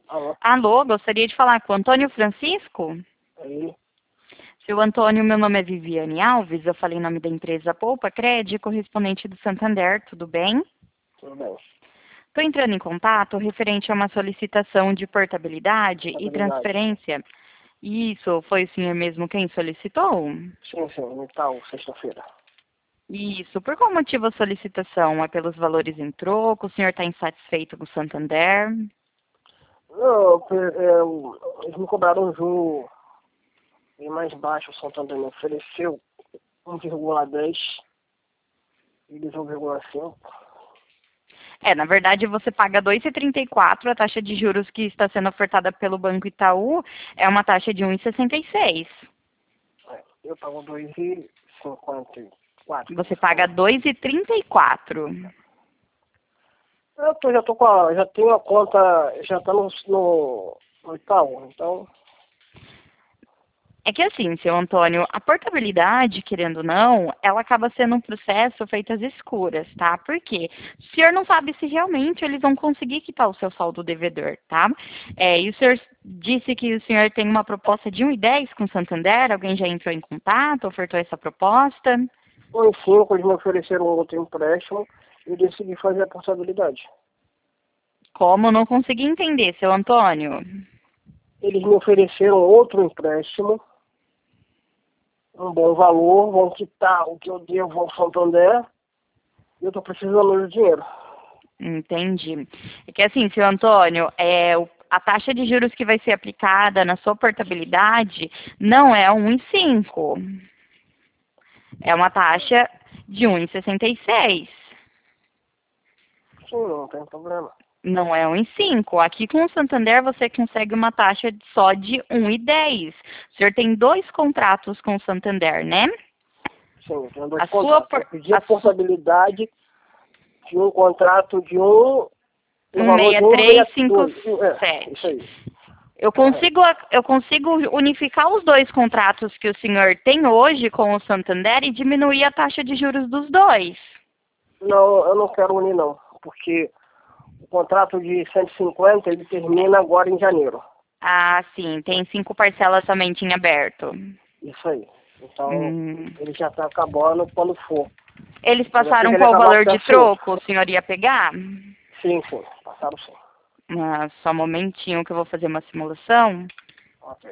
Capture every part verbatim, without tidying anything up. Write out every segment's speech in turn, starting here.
Alô? Alô, gostaria de falar com o Antônio Francisco? Aí, Seu Antônio, meu nome é Viviane Alves, eu falei em nome da empresa Poupa Crédito, correspondente do Santander, tudo bem? tudo bem. Estou entrando em contato referente a uma solicitação de portabilidade e Contabilidade. transferência. Isso, foi o senhor mesmo quem solicitou? Sim, sim, no Itaú, sexta-feira. Isso, por qual motivo a solicitação? É pelos valores em troco? O senhor está insatisfeito com o Santander? Não, pe- é, o- eles me cobraram um juro bem mais baixo. O Santander me ofereceu um vírgula dez e eles um vírgula cinco. É, na verdade, você paga dois vírgula trinta e quatro, a taxa de juros que está sendo ofertada pelo Banco Itaú é uma taxa de um vírgula sessenta e seis. É, eu pago dois vírgula cinquenta e quatro. Você paga dois vírgula trinta e quatro. Eu tô, já tô com a, já tenho a conta, já tá no, no, no Itaú, então, É que assim, seu Antônio, a portabilidade, querendo ou não, ela acaba sendo um processo feito às escuras, tá? Por quê? O senhor não sabe se realmente eles vão conseguir quitar o seu saldo devedor, tá? É, e o senhor disse que o senhor tem uma proposta de um vírgula dez com o Santander, alguém já entrou em contato, ofertou essa proposta? foi em cinco, eles me ofereceram outro empréstimo e eu decidi fazer a portabilidade. Como? Não consegui entender, seu Antônio. Eles me ofereceram outro empréstimo, um bom valor, vão quitar o que eu devo ao Santander e eu estou precisando do dinheiro. Entendi. É que assim, seu Antônio, é, o- a taxa de juros que vai ser aplicada na sua portabilidade não é um vírgula cinco. É uma taxa de um vírgula sessenta e seis. Sim, não tem problema. Não é um vírgula cinco. Aqui com o Santander você consegue uma taxa só de um vírgula dez. O senhor tem dois contratos com o Santander, né? Sim, eu tenho dois A sua, contratos. por- Eu pedi a a su- portabilidade de um contrato de um, no valor de um vírgula sessenta e dois. É, isso um seis três cinco sete. aí, Eu correto. consigo, eu consigo unificar os dois contratos que o senhor tem hoje com o Santander e diminuir a taxa de juros dos dois. Não, eu não quero unir não, porque o contrato de cento e cinquenta ele termina agora em janeiro. Ah, sim, tem cinco parcelas somente em aberto. Isso aí. Então, Hum. ele já está acabando quando for. Eles Mas assim que passaram ele qual o acabar, eu valor de peço outro. troco? O senhor ia pegar? Sim, sim. Passaram sim. Ah, só um momentinho que eu vou fazer uma simulação. Ok.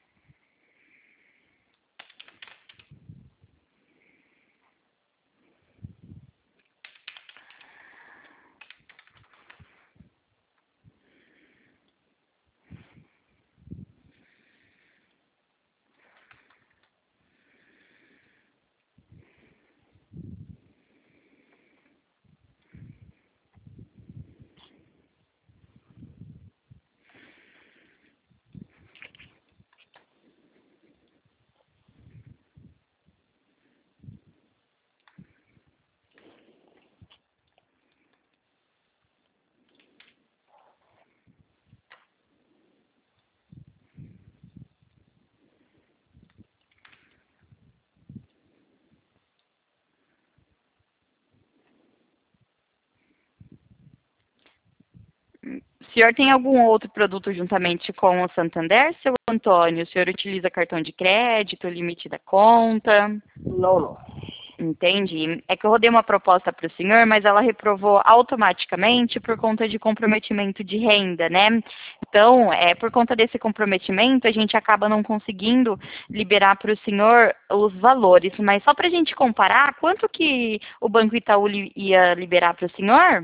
O senhor tem algum outro produto juntamente com o Santander, seu Antônio? O senhor utiliza cartão de crédito, limite da conta? Não, não. Entendi. É que eu rodei uma proposta para o senhor, mas ela reprovou automaticamente por conta de comprometimento de renda, né? Então, é, por conta desse comprometimento, a gente acaba não conseguindo liberar para o senhor os valores. Mas só para a gente comparar, quanto que o Banco Itaú li- ia liberar para o senhor?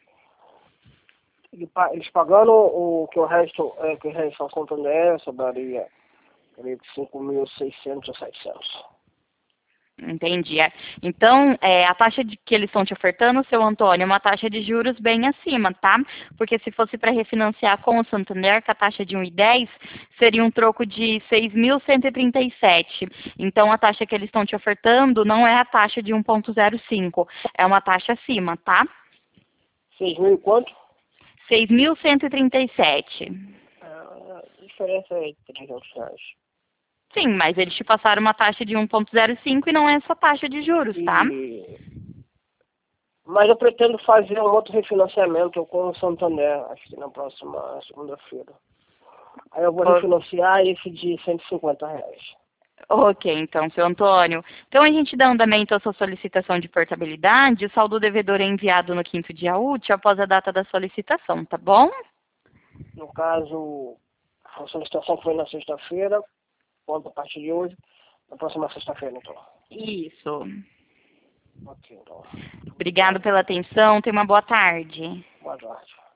Ele pa- Eles pagando o que o resto, é, que o resto ao Santander sobraria creio que cinco mil e seiscentos ou setecentos. Entendi. É. Então, é, a taxa de, que eles estão te ofertando, seu Antônio, é uma taxa de juros bem acima, tá? Porque se fosse para refinanciar com o Santander, com a taxa de um vírgula dez, seria um troco de seis mil cento e trinta e sete. Então, a taxa que eles estão te ofertando não é a taxa de um ponto zero cinco, é uma taxa acima, tá? Seis mil e quanto? seis mil cento e trinta e sete. Ah, a diferença é trezentos reais. Sim, mas eles te passaram uma taxa de um ponto zero cinco e não é essa taxa de juros, tá? E... Mas eu pretendo fazer um outro refinanciamento com o Santander, acho que na próxima segunda-feira. Aí eu vou O- refinanciar esse de cento e cinquenta reais. Ok, então, seu Antônio. Então, a gente dá andamento à sua solicitação de portabilidade. O saldo devedor é enviado no quinto dia útil após a data da solicitação, tá bom? No caso, a solicitação foi na sexta-feira, ponto a partir de hoje, na próxima sexta-feira, então. Isso. Ok, então. Obrigado pela atenção. Tenha uma boa tarde. Boa tarde.